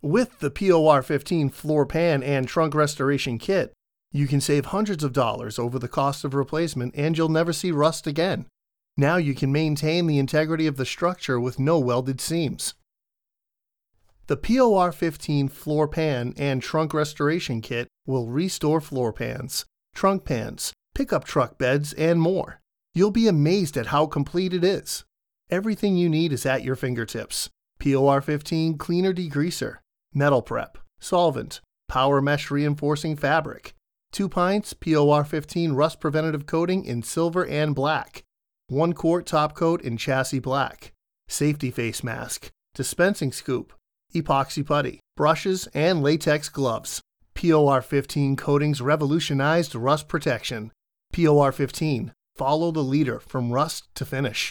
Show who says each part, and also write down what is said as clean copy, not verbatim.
Speaker 1: With the POR15 floor pan and trunk restoration kit, you can save hundreds of dollars over the cost of replacement and you'll never see rust again. Now you can maintain the integrity of the structure with no welded seams. The POR15 floor pan and trunk restoration kit will restore floor pans, trunk pans, pickup truck beds, and more. You'll be amazed at how complete it is. Everything you need is at your fingertips. POR15 cleaner degreaser, metal prep, solvent, power mesh reinforcing fabric, 2 pints POR15 rust preventative coating in silver and black, 1 quart top coat in chassis black, safety face mask, dispensing scoop, epoxy putty, brushes, and latex gloves. POR15 coatings revolutionized rust protection. POR15, follow the leader from rust to finish.